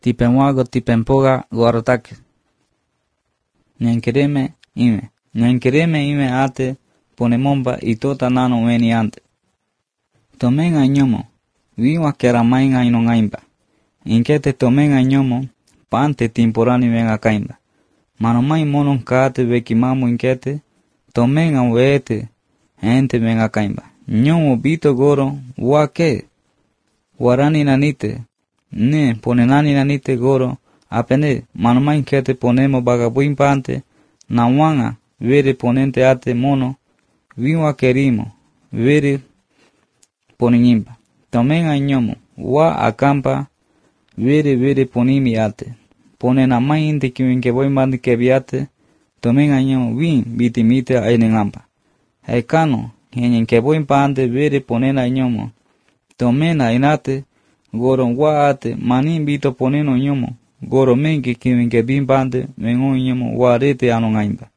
tipenwago tipenpoga guarotaque. Ñanquereme ime ate ponemomba y tota nano weni ante. Tomen añomo, viwa keramain ainon aimba. Inkete tomen añomo, pante temporani ven akaimba. Manomai monon kate vekimamu inkete, tomen awete, ente ven akaimba. Ñomo bito goro, wake. Warani nanite, ne ponenani nanite goro, apene, manomai inkete ponemo bagabuin pante, nawanga, vere ponente ate mono, viwa kerimo, vere ponimba. Tomen añomo, wa acampa, vere ponimi ate. Ponen a mai inte que voy mandi que viate, tomen añomo, vitimite ainenampa. Ekano, en que voy pante, vere ponen añomo. Tomen ainate, goron wa ate, manin vito ponen añomo. Goro men que bin pante, ven añomo, wa arete anon aimba.